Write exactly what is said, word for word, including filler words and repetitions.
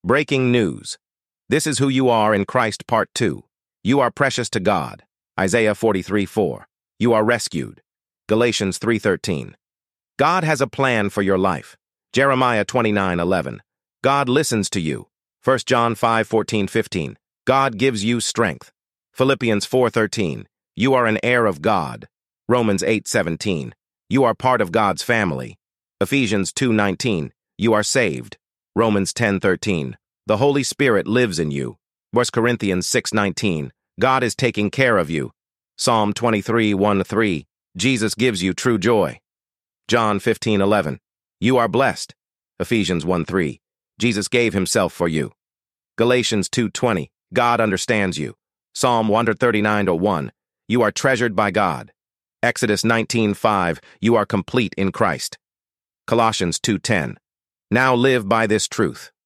Breaking news. This is who you are in Christ Part two. You are precious to God. Isaiah forty-three four. You are rescued. Galatians three thirteen. God has a plan for your life. Jeremiah twenty-nine eleven. God listens to you. First John five fourteen fifteen. God gives you strength. Philippians four thirteen. You are an heir of God. Romans eight seventeen. You are part of God's family. Ephesians two nineteen. You are saved. Romans ten thirteen. The Holy Spirit lives in you. First Corinthians six nineteen. God is taking care of you. Psalm twenty-three one three. Jesus gives you true joy. John fifteen eleven. You are blessed. Ephesians one three. Jesus gave himself for you. Galatians two twenty. God understands you. Psalm one thirty-nine one. You are treasured by God. Exodus nineteen five. You are complete in Christ. Colossians two ten. Now live by this truth.